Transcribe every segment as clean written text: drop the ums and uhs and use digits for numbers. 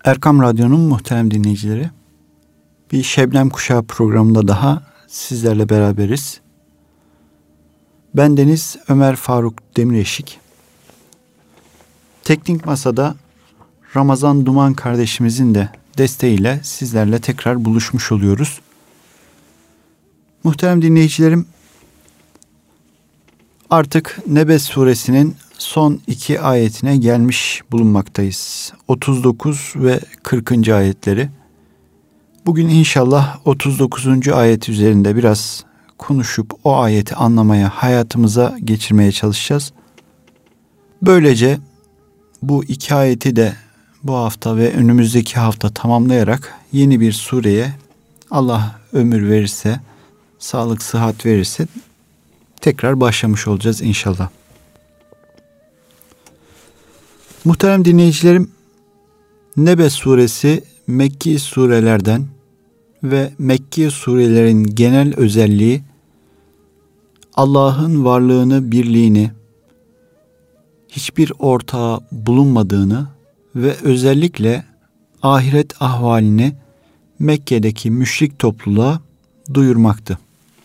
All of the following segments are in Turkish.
Erkam Radyo'nun muhterem dinleyicileri, bir Şebnem Kuşağı programında daha sizlerle beraberiz. Bendeniz Ömer Faruk Demireşik. Teknik Masa'da Ramazan Duman kardeşimizin de desteğiyle sizlerle tekrar buluşmuş oluyoruz. Muhterem dinleyicilerim, artık Nebe suresinin son 2 ayetine gelmiş bulunmaktayız. 39 ve 40. ayetleri. Bugün inşallah 39. ayet üzerinde biraz konuşup o ayeti anlamaya, hayatımıza geçirmeye çalışacağız. Böylece bu 2 ayeti de bu hafta ve önümüzdeki hafta tamamlayarak yeni bir sureye, Allah ömür verirse, sağlık, sıhhat verirse tekrar başlamış olacağız inşallah. Muhterem dinleyicilerim, Nebe suresi Mekki surelerden ve Mekki surelerin genel özelliği Allah'ın varlığını, birliğini, hiçbir ortağı bulunmadığını ve özellikle ahiret ahvalini Mekke'deki müşrik topluluğa duyurmaktı.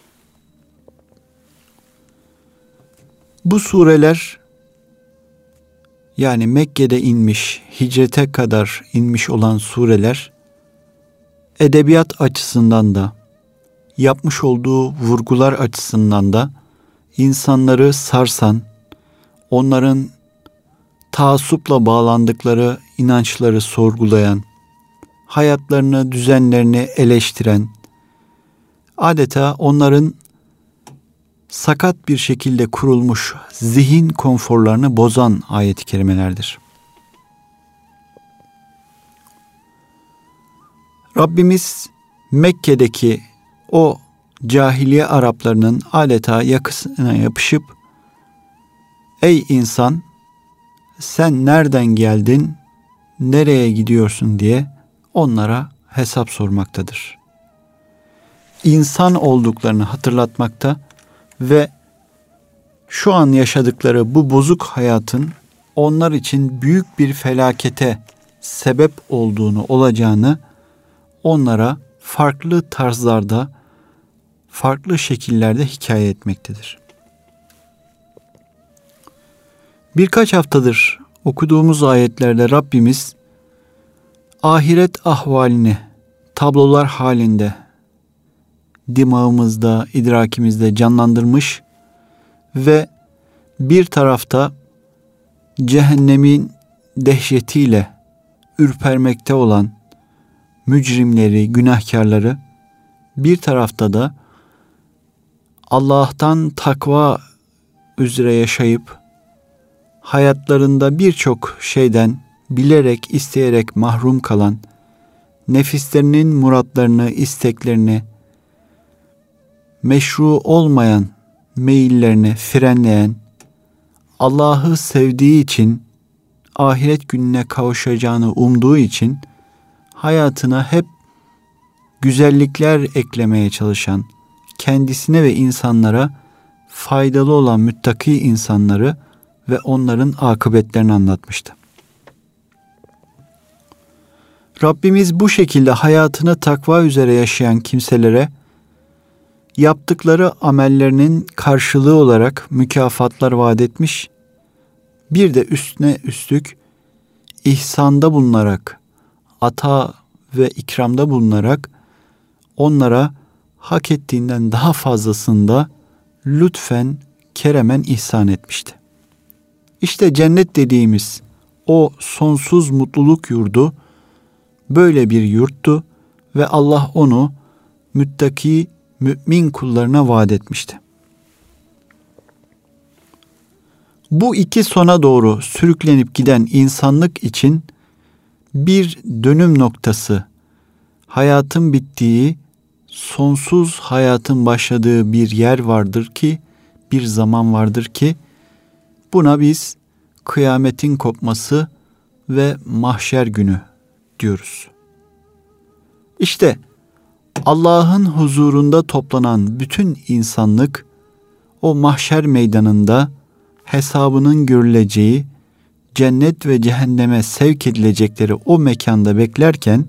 Bu sureler, yani Mekke'de inmiş, hicrete kadar inmiş olan sureler, edebiyat açısından da, yapmış olduğu vurgular açısından da insanları sarsan, onların taassupla bağlandıkları inançları sorgulayan, hayatlarını, düzenlerini eleştiren, adeta onların sakat bir şekilde kurulmuş zihin konforlarını bozan ayet-i kerimelerdir. Rabbimiz Mekke'deki o cahiliye Araplarının adeta yakasına yapışıp, "Ey insan, sen nereden geldin, nereye gidiyorsun?" diye onlara hesap sormaktadır. İnsan olduklarını hatırlatmakta ve şu an yaşadıkları bu bozuk hayatın onlar için büyük bir felakete sebep olacağını onlara farklı tarzlarda, farklı şekillerde hikaye etmektedir. Birkaç haftadır okuduğumuz ayetlerde Rabbimiz ahiret ahvalini tablolar halinde dimağımızda, idrakimizde canlandırmış ve bir tarafta cehennemin dehşetiyle ürpermekte olan mücrimleri, günahkarları, bir tarafta da Allah'tan takva üzere yaşayıp hayatlarında birçok şeyden bilerek, isteyerek mahrum kalan, nefislerinin muratlarını, isteklerini, meşru olmayan meyillerini frenleyen, Allah'ı sevdiği için, ahiret gününe kavuşacağını umduğu için hayatına hep güzellikler eklemeye çalışan, kendisine ve insanlara faydalı olan müttaki insanları ve onların akıbetlerini anlatmıştı. Rabbimiz bu şekilde hayatını takva üzere yaşayan kimselere yaptıkları amellerinin karşılığı olarak mükafatlar vaat etmiş, bir de üstüne üstlük ihsanda bulunarak, ata ve ikramda bulunarak onlara hak ettiğinden daha fazlasında lütfen, keremen ihsan etmişti. İşte cennet dediğimiz o sonsuz mutluluk yurdu böyle bir yurttu ve Allah onu müttaki mümin kullarına vaat etmişti. Bu iki sona doğru sürüklenip giden insanlık için bir dönüm noktası, hayatın bittiği, sonsuz hayatın başladığı bir yer vardır ki, bir zaman vardır ki, buna biz kıyametin kopması ve mahşer günü diyoruz. İşte Allah'ın huzurunda toplanan bütün insanlık o mahşer meydanında hesabının görüleceği, cennet ve cehenneme sevk edilecekleri o mekanda beklerken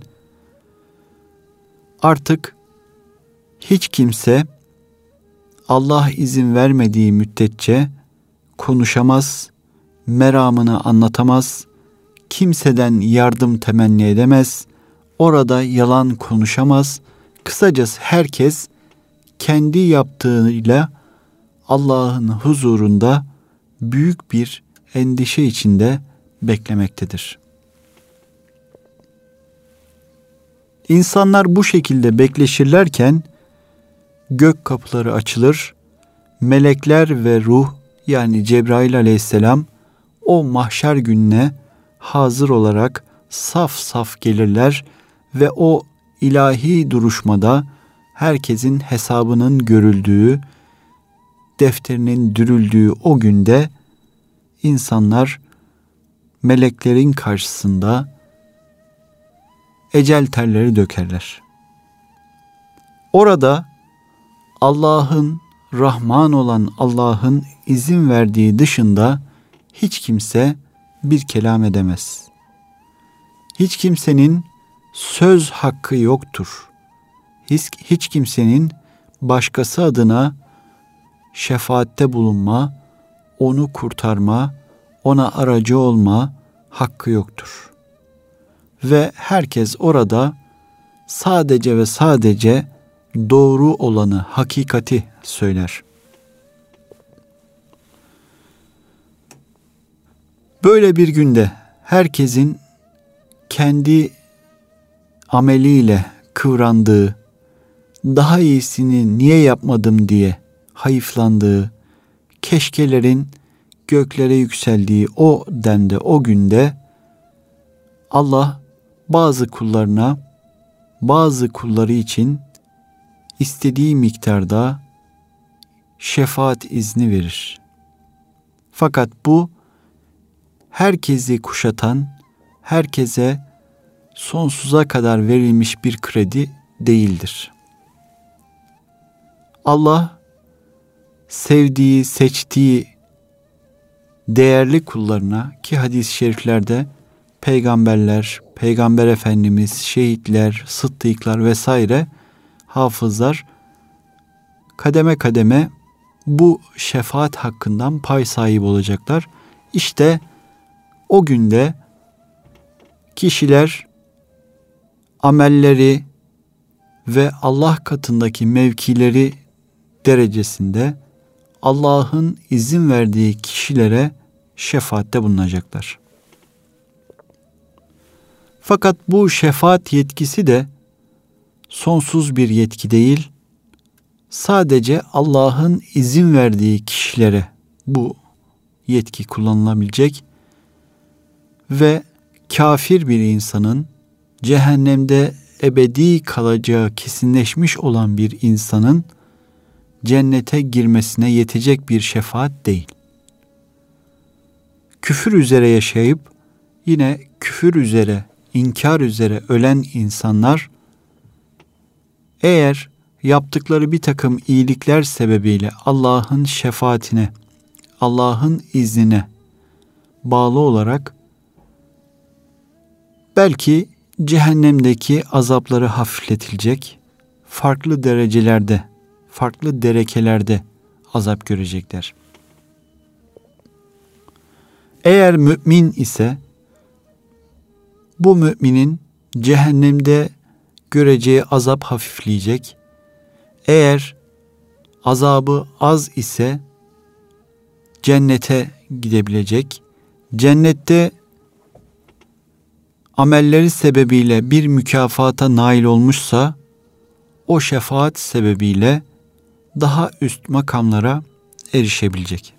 artık hiç kimse Allah izin vermediği müddetçe konuşamaz, meramını anlatamaz, kimseden yardım temenni edemez, orada yalan konuşamaz. Kısacası herkes kendi yaptığıyla Allah'ın huzurunda büyük bir endişe içinde beklemektedir. İnsanlar bu şekilde bekleşirlerken gök kapıları açılır, melekler ve ruh yani Cebrail aleyhisselam o mahşer gününe hazır olarak saf saf gelirler ve o ilahi duruşmada herkesin hesabının görüldüğü, defterinin dürüldüğü o günde insanlar meleklerin karşısında ecel terleri dökerler. Orada Allah'ın, Rahman olan Allah'ın izin verdiği dışında hiç kimse bir kelam edemez. Hiç kimsenin söz hakkı yoktur. Hiç kimsenin başkası adına şefaatte bulunma, onu kurtarma, ona aracı olma hakkı yoktur. Ve herkes orada sadece ve sadece doğru olanı, hakikati söyler. Böyle bir günde herkesin kendi ameliyle kıvrandığı, daha iyisini niye yapmadım diye hayıflandığı, keşkelerin göklere yükseldiği o demde, o günde Allah bazı kullarına, bazı kulları için istediği miktarda şefaat izni verir. Fakat bu herkesi kuşatan, herkese sonsuza kadar verilmiş bir kredi değildir. Allah sevdiği, seçtiği değerli kullarına, ki hadis-i şeriflerde peygamberler, peygamber efendimiz, şehitler, sıddıklar vesaire, hafızlar kademe kademe bu şefaat hakkından pay sahibi olacaklar. İşte o günde kişiler amelleri ve Allah katındaki mevkileri derecesinde Allah'ın izin verdiği kişilere şefaatte bulunacaklar. Fakat bu şefaat yetkisi de sonsuz bir yetki değil, sadece Allah'ın izin verdiği kişilere bu yetki kullanılabilecek ve kafir bir insanın, cehennemde ebedi kalacağı kesinleşmiş olan bir insanın cennete girmesine yetecek bir şefaat değil. Küfür üzere yaşayıp yine küfür üzere, inkar üzere ölen insanlar eğer yaptıkları bir takım iyilikler sebebiyle Allah'ın şefaatine, Allah'ın iznine bağlı olarak belki cehennemdeki azapları hafifletilecek, farklı derecelerde, farklı derekelerde azap görecekler. Eğer mümin ise bu müminin cehennemde göreceği azap hafifleyecek. Eğer azabı az ise cennete gidebilecek. Cennette amelleri sebebiyle bir mükafata nail olmuşsa o şefaat sebebiyle daha üst makamlara erişebilecek.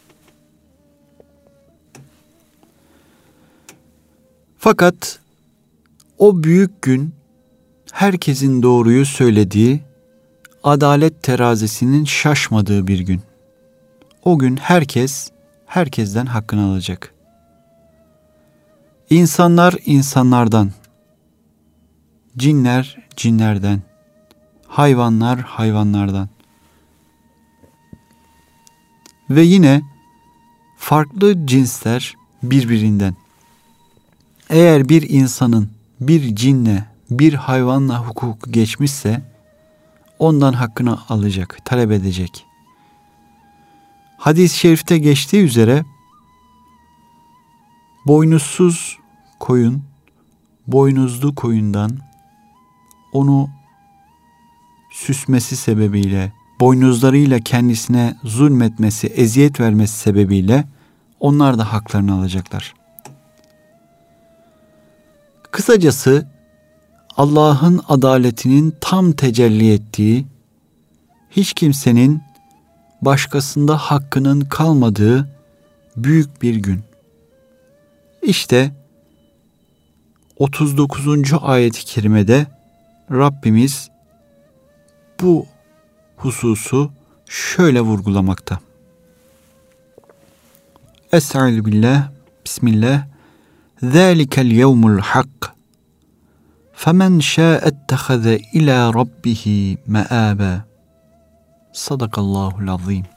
Fakat o büyük gün herkesin doğruyu söylediği, adalet terazisinin şaşmadığı bir gün. O gün herkes herkesten hakkını alacak. İnsanlar insanlardan, cinler cinlerden, hayvanlar hayvanlardan. Ve yine farklı cinsler, birbirinden. Eğer bir insanın bir cinle, bir hayvanla hukuku geçmişse ondan hakkını alacak, talep edecek. Hadis-i şerifte geçtiği üzere boynuzsuz koyun, boynuzlu koyundan onu süsmesi sebebiyle, boynuzlarıyla kendisine zulmetmesi, eziyet vermesi sebebiyle onlar da haklarını alacaklar. Kısacası Allah'ın adaletinin tam tecelli ettiği, hiç kimsenin başkasında hakkının kalmadığı büyük bir gün. İşte 39. ayet-i kerimede Rabbimiz bu hususu şöyle vurgulamakta. Estaizu billah, bismillah. Zâlikel yevmul hak. Femen şâ'ettehaze ilâ rabbihi meâbe. Sadakallahul azîm.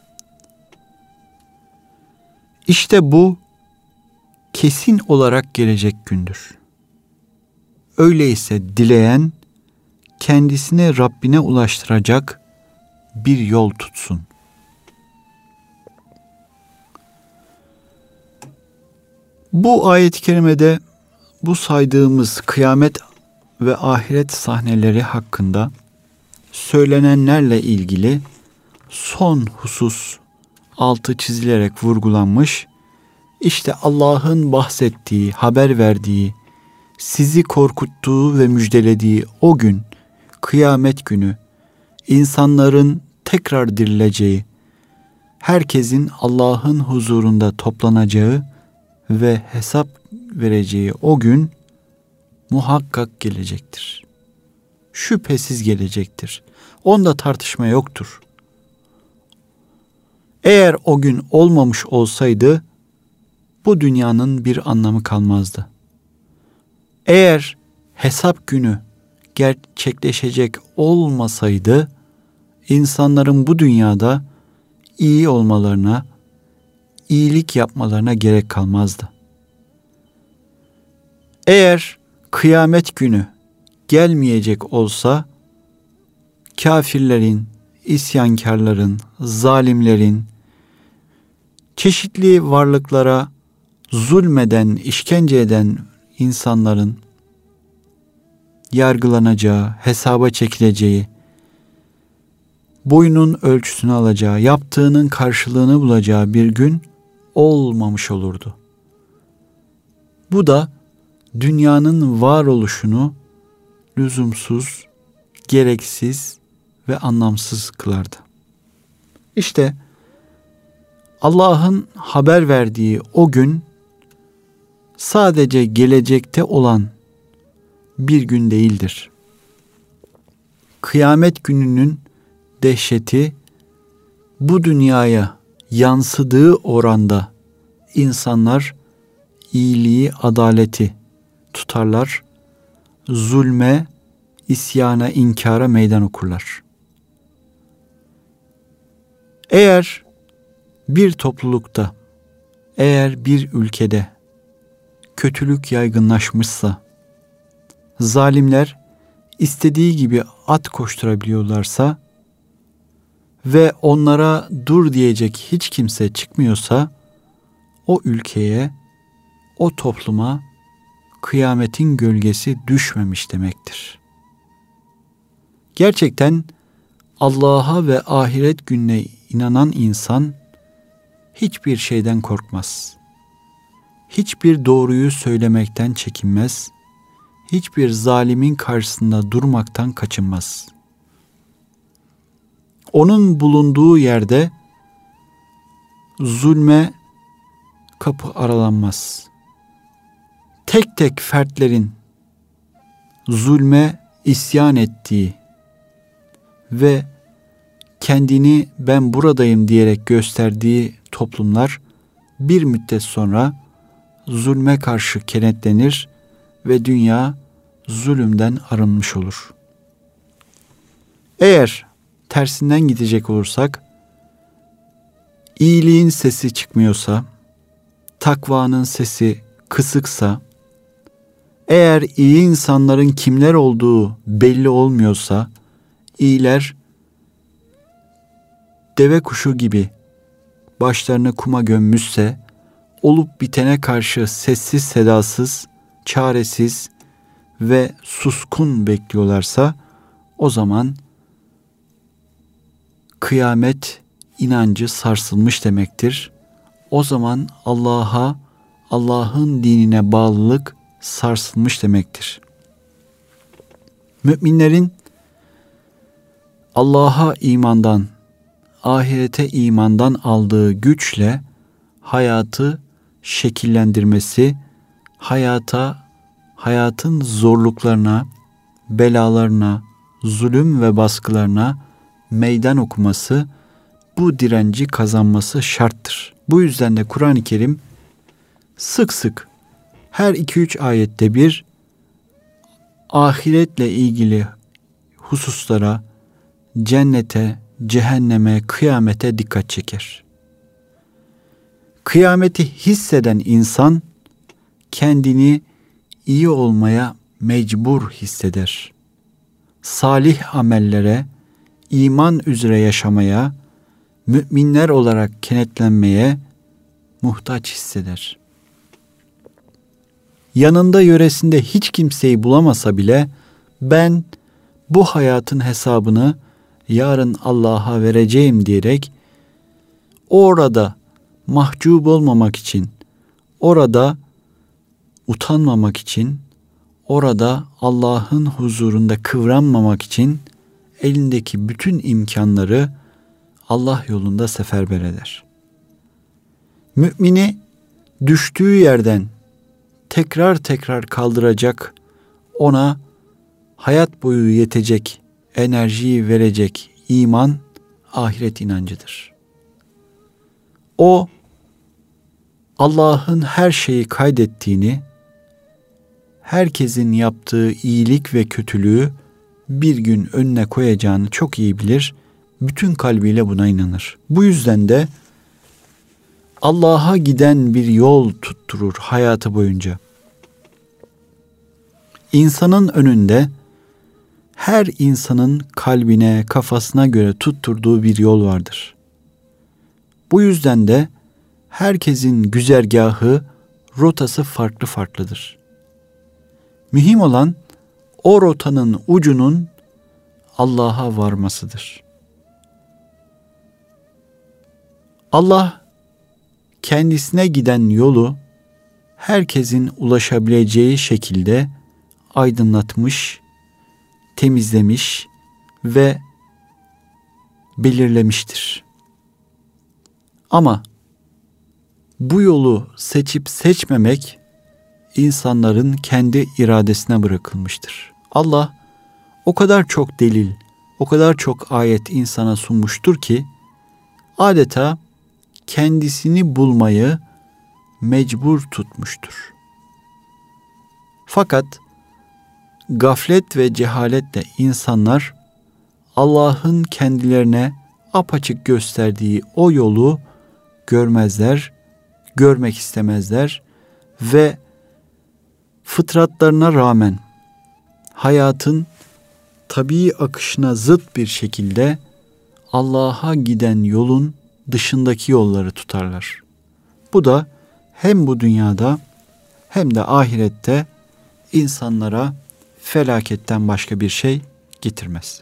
İşte bu kesin olarak gelecek gündür. Öyleyse dileyen kendisini Rabbine ulaştıracak bir yol tutsun. Bu ayet-i kerimede bu saydığımız kıyamet ve ahiret sahneleri hakkında söylenenlerle ilgili son husus altı çizilerek vurgulanmış. İşte Allah'ın bahsettiği, haber verdiği, sizi korkuttuğu ve müjdelediği o gün, kıyamet günü, insanların tekrar dirileceği, herkesin Allah'ın huzurunda toplanacağı ve hesap vereceği o gün muhakkak gelecektir. Şüphesiz gelecektir. Onda tartışma yoktur. Eğer o gün olmamış olsaydı bu dünyanın bir anlamı kalmazdı. Eğer hesap günü gerçekleşecek olmasaydı insanların bu dünyada iyi olmalarına, iyilik yapmalarına gerek kalmazdı. Eğer kıyamet günü gelmeyecek olsa kafirlerin, isyankarların, zalimlerin, çeşitli varlıklara zulmeden, işkence eden insanların yargılanacağı, hesaba çekileceği, boyunun ölçüsünü alacağı, yaptığının karşılığını bulacağı bir gün olmamış olurdu. Bu da dünyanın varoluşunu lüzumsuz, gereksiz ve anlamsız kılardı. İşte Allah'ın haber verdiği o gün sadece gelecekte olan bir gün değildir. Kıyamet gününün dehşeti bu dünyaya yansıdığı oranda insanlar iyiliği, adaleti tutarlar, zulme, isyana, inkara meydan okurlar. Eğer bir toplulukta, eğer bir ülkede kötülük yaygınlaşmışsa, zalimler istediği gibi at koşturabiliyorlarsa ve onlara dur diyecek hiç kimse çıkmıyorsa, o ülkeye, o topluma kıyametin gölgesi düşmemiş demektir. Gerçekten Allah'a ve ahiret gününe inanan insan hiçbir şeyden korkmaz. Hiçbir doğruyu söylemekten çekinmez. Hiçbir zalimin karşısında durmaktan kaçınmaz. Onun bulunduğu yerde zulme kapı aralanmaz. Tek tek fertlerin zulme isyan ettiği ve kendini ben buradayım diyerek gösterdiği toplumlar bir müddet sonra zulme karşı kenetlenir ve dünya zulümden arınmış olur. Eğer tersinden gidecek olursak, iyiliğin sesi çıkmıyorsa, takvanın sesi kısıksa, eğer iyi insanların kimler olduğu belli olmuyorsa, iyiler deve kuşu gibi başlarını kuma gömmüşse, olup bitene karşı sessiz sedasız, çaresiz ve suskun bekliyorlarsa, o zaman kıyamet inancı sarsılmış demektir. O zaman Allah'ın dinine bağlılık sarsılmış demektir. Müminlerin Allah'a imandan, ahirete imandan aldığı güçle hayatı şekillendirmesi, hayatın zorluklarına, belalarına, zulüm ve baskılarına meydan okuması, bu direnci kazanması şarttır. Bu yüzden de Kur'an-ı Kerim sık sık her 2-3 ayette bir ahiretle ilgili hususlara, cennete, cehenneme, kıyamete dikkat çeker. Kıyameti hisseden insan kendini iyi olmaya mecbur hisseder. Salih amellere, iman üzere yaşamaya, müminler olarak kenetlenmeye muhtaç hisseder. Yanında yöresinde hiç kimseyi bulamasa bile ben bu hayatın hesabını yarın Allah'a vereceğim diyerek orada mahcup olmamak için, orada utanmamak için, orada Allah'ın huzurunda kıvranmamak için elindeki bütün imkanları Allah yolunda seferber eder. Mümini düştüğü yerden tekrar tekrar kaldıracak, ona hayat boyu yetecek enerjiyi verecek iman, ahiret inancıdır. O, Allah'ın her şeyi kaydettiğini, herkesin yaptığı iyilik ve kötülüğü bir gün önüne koyacağını çok iyi bilir, bütün kalbiyle buna inanır. Bu yüzden de Allah'a giden bir yol tutturur hayatı boyunca. İnsanın önünde her insanın kalbine, kafasına göre tutturduğu bir yol vardır. Bu yüzden de herkesin güzergahı, rotası farklı farklıdır. Mühim olan o rotanın ucunun Allah'a varmasıdır. Allah kendisine giden yolu herkesin ulaşabileceği şekilde aydınlatmış, temizlemiş ve belirlemiştir. Ama bu yolu seçip seçmemek insanların kendi iradesine bırakılmıştır. Allah o kadar çok delil, o kadar çok ayet insana sunmuştur ki adeta kendisini bulmayı mecbur tutmuştur. Fakat gaflet ve cehaletle insanlar Allah'ın kendilerine apaçık gösterdiği o yolu görmezler, görmek istemezler ve fıtratlarına rağmen hayatın tabii akışına zıt bir şekilde Allah'a giden yolun dışındaki yolları tutarlar. Bu da hem bu dünyada hem de ahirette insanlara felaketten başka bir şey getirmez.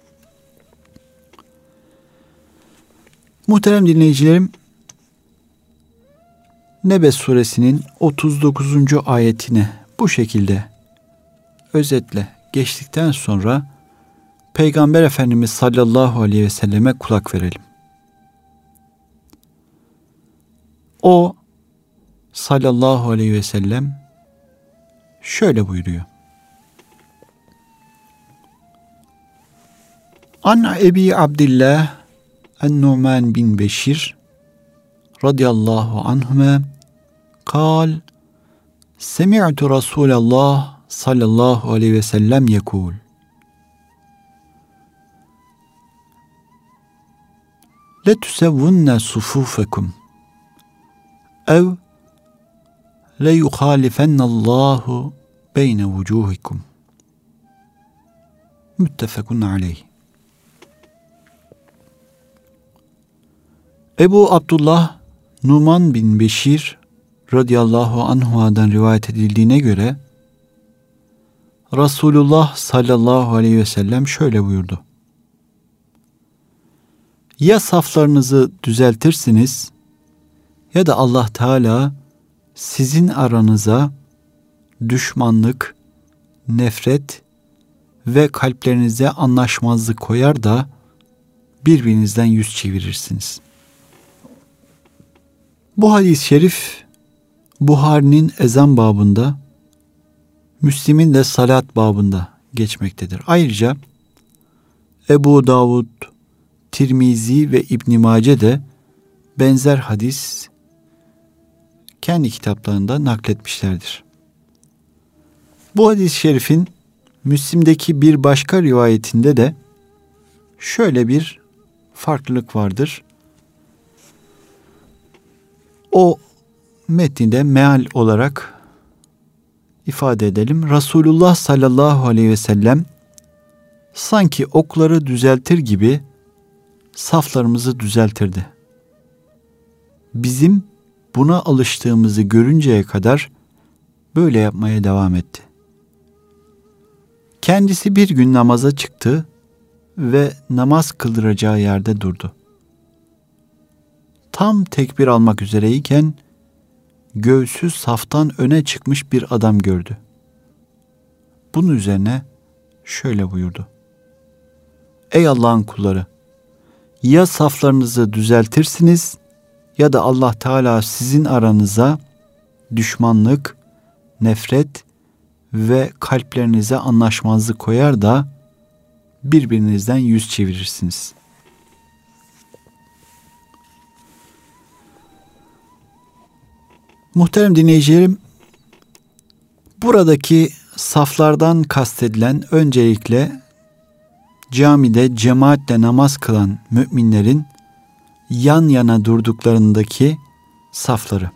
Muhterem dinleyicilerim, Nebe suresinin 39. ayetini bu şekilde özetle geçtikten sonra Peygamber Efendimiz sallallahu aleyhi ve selleme kulak verelim. O sallallahu aleyhi ve sellem şöyle buyuruyor. An Ebi Abdillah en-Numan bin Beşir radıyallahu anhuma kal semi'tu Resulallah sallallahu aleyhi ve sellem yekul le tusevvunne sufufekum ev le yuhalifennallahu beyne vucuhikum. Müttefekun aleyh. Ebu Abdullah Numan bin Beşir radıyallahu anhu'dan rivayet edildiğine göre Resulullah sallallahu aleyhi ve sellem şöyle buyurdu. Ya saflarınızı düzeltirsiniz ya da Allah Teala sizin aranıza düşmanlık, nefret ve kalplerinize anlaşmazlık koyar da birbirinizden yüz çevirirsiniz. Bu hadis-i şerif Buhari'nin ezan babında, Müslim'in de salat babında geçmektedir. Ayrıca Ebu Davud, Tirmizi ve İbn Mace de benzer hadis kendi kitaplarında nakletmişlerdir. Bu hadis-i şerifin Müslim'deki bir başka rivayetinde de şöyle bir farklılık vardır. O metninde meal olarak ifade edelim. Resulullah sallallahu aleyhi ve sellem sanki okları düzeltir gibi saflarımızı düzeltirdi. Bizim buna alıştığımızı görünceye kadar böyle yapmaya devam etti. Kendisi bir gün namaza çıktı ve namaz kıldıracağı yerde durdu. Tam tekbir almak üzereyken göğsü saftan öne çıkmış bir adam gördü. Bunun üzerine şöyle buyurdu. Ey Allah'ın kulları! Ya saflarınızı düzeltirsiniz ya da Allah Teala sizin aranıza düşmanlık, nefret ve kalplerinize anlaşmazlık koyar da birbirinizden yüz çevirirsiniz. Muhterem dinleyicilerim, buradaki saflardan kastedilen öncelikle camide cemaatle namaz kılan müminlerin yan yana durduklarındaki safları.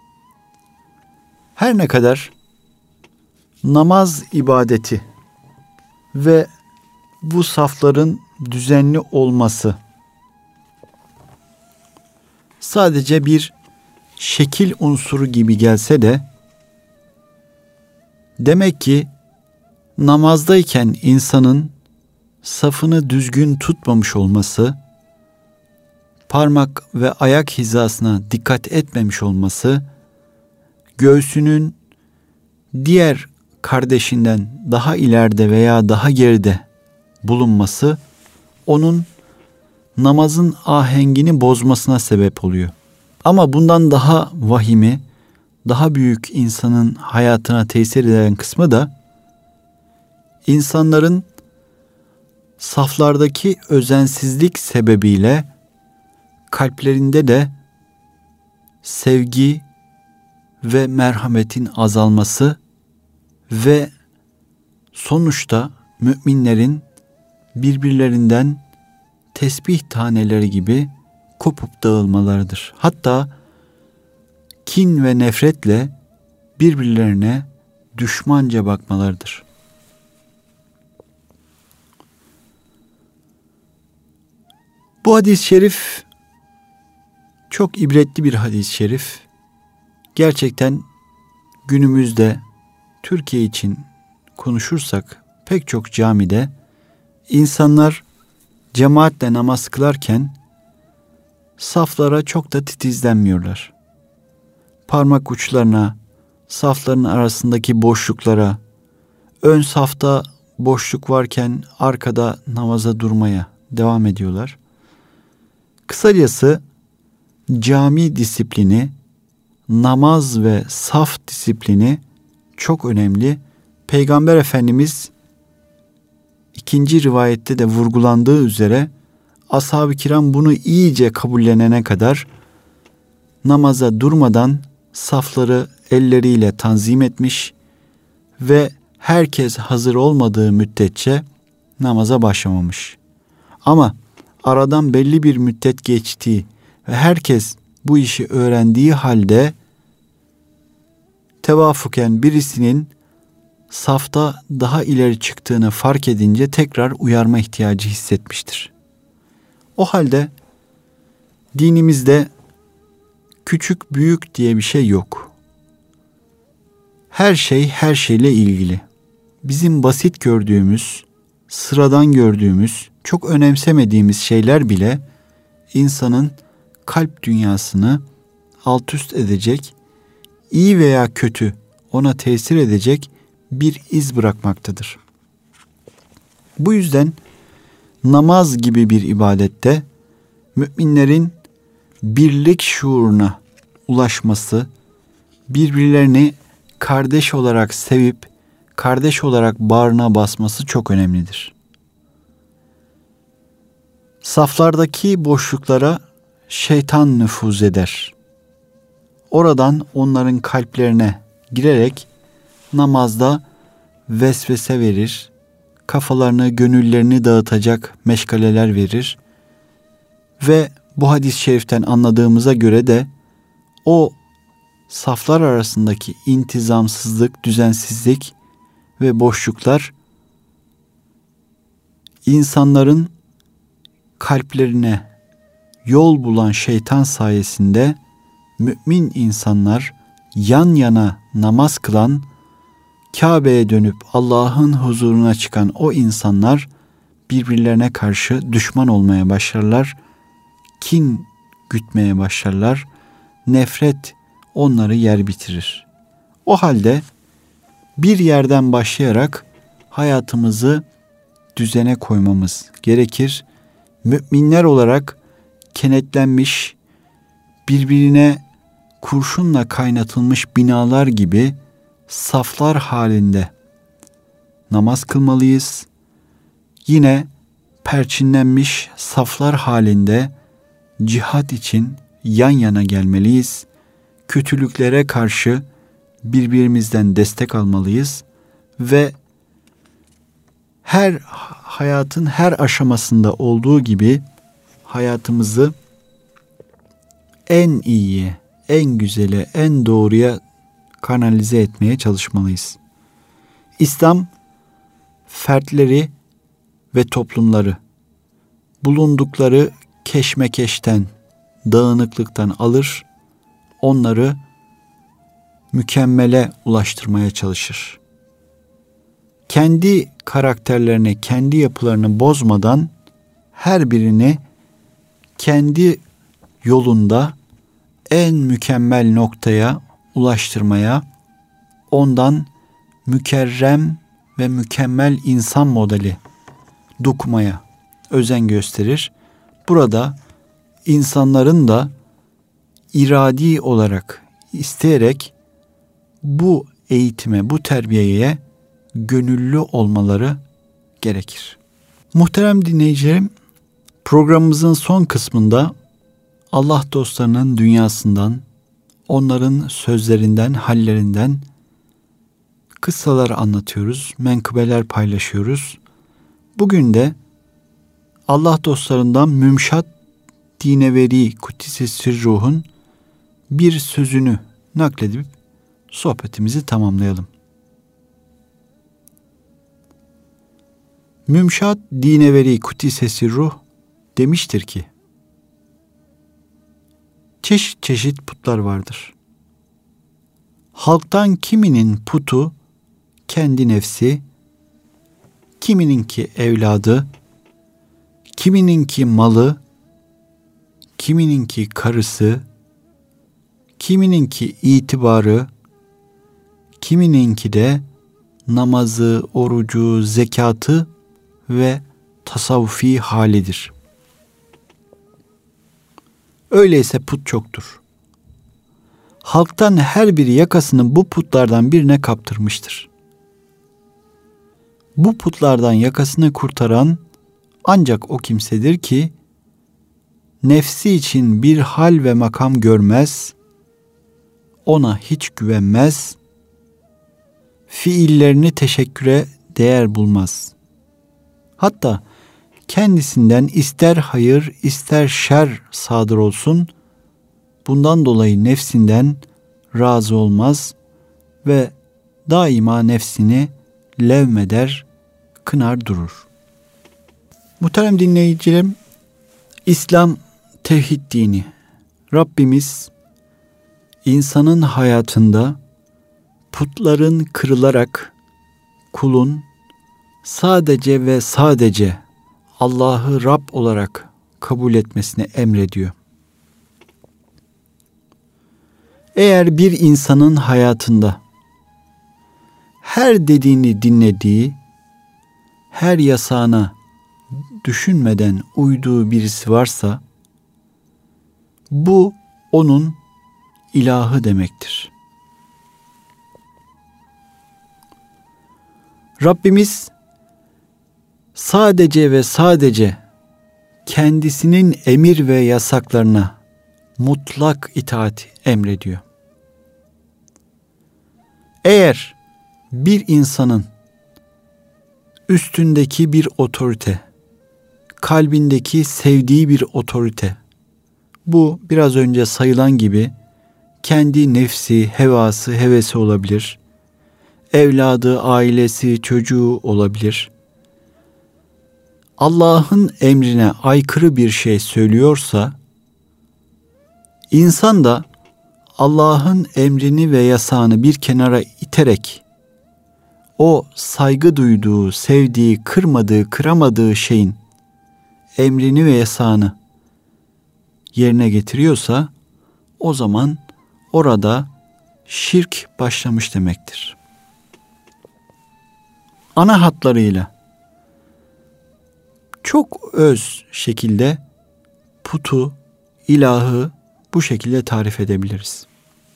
Her ne kadar namaz ibadeti ve bu safların düzenli olması sadece bir şekil unsuru gibi gelse de demek ki namazdayken insanın safını düzgün tutmamış olması, parmak ve ayak hizasına dikkat etmemiş olması, göğsünün diğer kardeşinden daha ileride veya daha geride bulunması onun namazın ahengini bozmasına sebep oluyor. Ama bundan daha vahimi, daha büyük insanın hayatına tesir eden kısmı da insanların saflardaki özensizlik sebebiyle kalplerinde de sevgi ve merhametin azalması ve sonuçta müminlerin birbirlerinden tesbih taneleri gibi kopup dağılmalarıdır. Hatta kin ve nefretle birbirlerine düşmanca bakmalarıdır. Bu hadis-i şerif çok ibretli bir hadis-i şerif. Gerçekten günümüzde Türkiye için konuşursak pek çok camide insanlar cemaatle namaz kılarken saflara çok da titizlenmiyorlar. Parmak uçlarına, safların arasındaki boşluklara, ön safta boşluk varken arkada namaza durmaya devam ediyorlar. Kısacası cami disiplini, namaz ve saf disiplini çok önemli. Peygamber Efendimiz ikinci rivayette de vurgulandığı üzere ashab-ı kiram bunu iyice kabullenene kadar namaza durmadan safları elleriyle tanzim etmiş ve herkes hazır olmadığı müddetçe namaza başlamamış. Ama aradan belli bir müddet geçtiği ve herkes bu işi öğrendiği halde tevafuken birisinin safta daha ileri çıktığını fark edince tekrar uyarma ihtiyacı hissetmiştir. O halde dinimizde küçük büyük diye bir şey yok. Her şey her şeyle ilgili. Bizim basit gördüğümüz, sıradan gördüğümüz, çok önemsemediğimiz şeyler bile insanın kalp dünyasını alt üst edecek, iyi veya kötü ona tesir edecek bir iz bırakmaktadır. Bu yüzden namaz gibi bir ibadette müminlerin birlik şuuruna ulaşması, birbirlerini kardeş olarak sevip kardeş olarak bağrına basması çok önemlidir. Saflardaki boşluklara şeytan nüfuz eder. Oradan onların kalplerine girerek namazda vesvese verir, kafalarını, gönüllerini dağıtacak meşgaleler verir ve bu hadis-i şeriften anladığımıza göre de o saflar arasındaki intizamsızlık, düzensizlik ve boşluklar insanların kalplerine yol bulan şeytan sayesinde mümin insanlar yan yana namaz kılan, Kabe'ye dönüp Allah'ın huzuruna çıkan o insanlar birbirlerine karşı düşman olmaya başlarlar, kin gütmeye başlarlar, nefret onları yer bitirir. O halde bir yerden başlayarak hayatımızı düzene koymamız gerekir. Müminler olarak kenetlenmiş, birbirine kurşunla kaynatılmış binalar gibi saflar halinde namaz kılmalıyız. Yine perçinlenmiş saflar halinde cihat için yan yana gelmeliyiz. Kötülüklere karşı birbirimizden destek almalıyız ve hayatın her aşamasında olduğu gibi hayatımızı en iyiye, en güzele, en doğruya kanalize etmeye çalışmalıyız. İslam fertleri ve toplumları bulundukları keşmekeşten, dağınıklıktan alır, onları mükemmele ulaştırmaya çalışır. Kendi karakterlerini, kendi yapılarını bozmadan her birini kendi yolunda en mükemmel noktaya ulaştırmaya, ondan mükerrem ve mükemmel insan modeli dokumaya özen gösterir. Burada insanların da iradi olarak, isteyerek bu eğitime, bu terbiyeye gönüllü olmaları gerekir. Muhterem dinleyicilerim, programımızın son kısmında Allah dostlarının dünyasından, onların sözlerinden, hallerinden kıssalar anlatıyoruz, menkıbeler paylaşıyoruz. Bugün de Allah dostlarından Mümşad Dineveri Kuddise Sirruh'un bir sözünü nakledip sohbetimizi tamamlayalım. Mümşad Dineveri Kuddise Sirruh demiştir ki, çeşit çeşit putlar vardır. Halktan kiminin putu kendi nefsi, kimininki evladı, kimininki malı, kimininki karısı, kimininki itibarı, kimininki de namazı, orucu, zekatı ve tasavvufi halidir. Öyleyse put çoktur. Halktan her biri yakasını bu putlardan birine kaptırmıştır. Bu putlardan yakasını kurtaran ancak o kimsedir ki nefsi için bir hal ve makam görmez, ona hiç güvenmez, fiillerini teşekküre değer bulmaz. Hatta kendisinden ister hayır ister şer sadır olsun, bundan dolayı nefsinden razı olmaz ve daima nefsini levmeder, kınar durur. Muhterem dinleyicilerim, İslam tevhid dini. Rabbimiz insanın hayatında putların kırılarak kulun sadece ve sadece Allah'ı Rab olarak kabul etmesini emrediyor. Eğer bir insanın hayatında her dediğini dinlediği, her yasağına düşünmeden uyduğu birisi varsa, bu onun ilahı demektir. Rabbimiz sadece ve sadece kendisinin emir ve yasaklarına mutlak itaat emrediyor. Eğer bir insanın üstündeki bir otorite, kalbindeki sevdiği bir otorite, bu biraz önce sayılan gibi kendi nefsi, hevası, hevesi olabilir, evladı, ailesi, çocuğu olabilir. Allah'ın emrine aykırı bir şey söylüyorsa, insan da Allah'ın emrini ve yasağını bir kenara iterek, o saygı duyduğu, sevdiği, kırmadığı, kıramadığı şeyin emrini ve yasağını yerine getiriyorsa, o zaman orada şirk başlamış demektir. Ana hatlarıyla çok öz şekilde putu, ilahı bu şekilde tarif edebiliriz.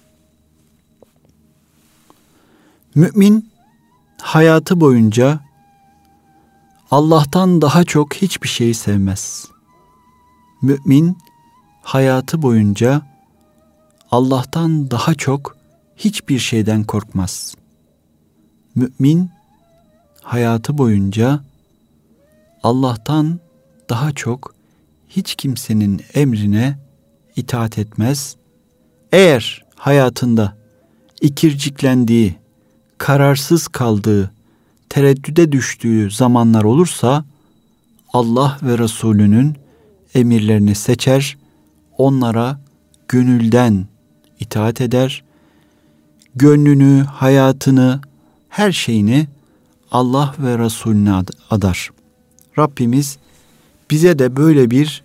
Mümin hayatı boyunca Allah'tan daha çok hiçbir şeyi sevmez. Mümin hayatı boyunca Allah'tan daha çok hiçbir şeyden korkmaz. Mümin hayatı boyunca Allah'tan daha çok hiç kimsenin emrine itaat etmez. Eğer hayatında ikirciklendiği, kararsız kaldığı, tereddüde düştüğü zamanlar olursa Allah ve Resulünün emirlerini seçer, onlara gönülden itaat eder, gönlünü, hayatını, her şeyini Allah ve Resulüne adar. Rabbimiz bize de böyle bir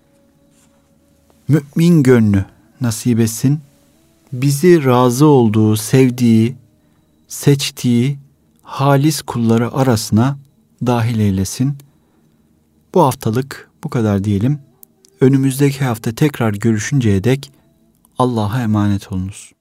mümin gönlü nasip etsin. Bizi razı olduğu, sevdiği, seçtiği halis kulları arasına dahil eylesin. Bu haftalık bu kadar diyelim. Önümüzdeki hafta tekrar görüşünceye dek Allah'a emanet olunuz.